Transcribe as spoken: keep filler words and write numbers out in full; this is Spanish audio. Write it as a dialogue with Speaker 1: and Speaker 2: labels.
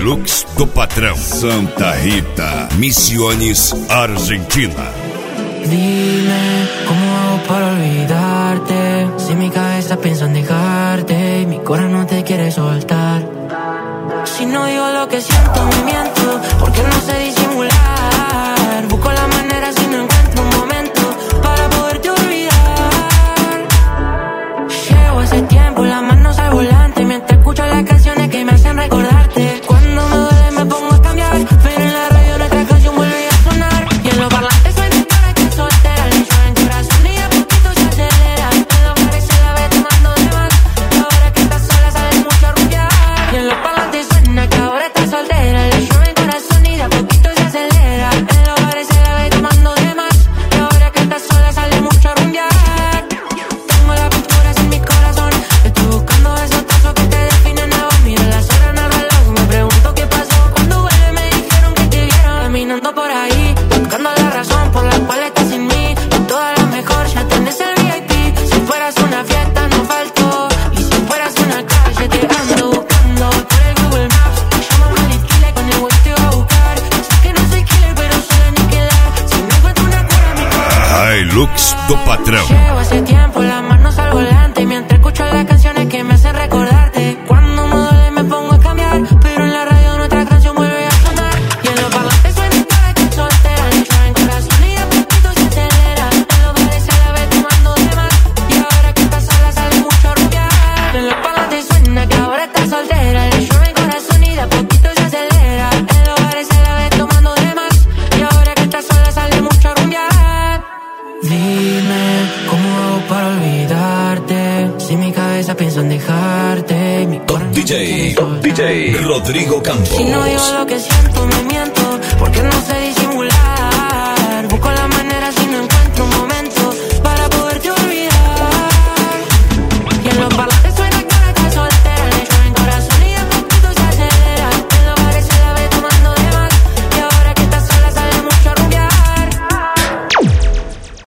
Speaker 1: Hilux do Patrão, Santa Rita, Misiones, Argentina.
Speaker 2: Dime, ¿cómo hago para olvidarte? Si mi cabeza piensa en dejarte y mi corazón no te quiere soltar. Si no digo lo que siento, me miento, porque no sé disimular. Busco la manera si no encuentro un momento para poderte olvidar. Llevo ese tiempo, las manos al volante, mientras escucho las canciones que me hacen recordarte. Cuando me duele me pongo a cambiar, pero en la radio nuestra canción vuelve a sonar. Y en los parlantes suena para que soltera, le llueve en corazón y a poquito se acelera. En los bares se la ve tomando de más, y ahora que estás sola sale mucho a rumbear. Y en los parlantes suena que ahora estás soltera, le llueve en corazón y de a poquito se acelera. En los bares se la ve tomando de más, y ahora que estás sola sale mucho a rumbear. Tengo las pinturas en mi corazón, estoy buscando esos trazos que te definen a vos. Mira las horas en el reloj, me pregunto qué pasó. Cuando vuelve me dijeron que te vieron caminando por ahí, buscando la razón por la cual estás sin mí. Toda la mejor, ya tenés el V I P. Si fueras una fiesta no falto, y si fueras una calle te ando buscando. Por el Google Maps, me llamo Malik Killer, con el web te voy a buscar. Sé que no soy killer, pero soy aniquilar. Si no encuentro una cura, mi corazón
Speaker 1: Hilux do Patrão.
Speaker 2: llevo hace tiempo las manos al volante, mientras escucho las canciones que me hacen recordarte. Cuando me duele me pongo a cambiar, pero en la radio nuestra canción vuelve a sonar. Y en los parlantes suena para que soltera, le llueve en corazón y de a poquito se acelera. En los bares se la ve tomando de más, y ahora que estás sola sale mucho a rumbear. En los parlantes suena que ahora estás soltera, le llueve en corazón y de a poquito se acelera. En los bares se la ve tomando de más, y ahora que estás sola sale mucho a rumbear. Dime, ¿cómo hago para olvidarte? Si mi cabeza piensa en dejarte, mi
Speaker 3: Top D J, Top D J, Rodrigo Campos.
Speaker 2: si no digo lo que siento,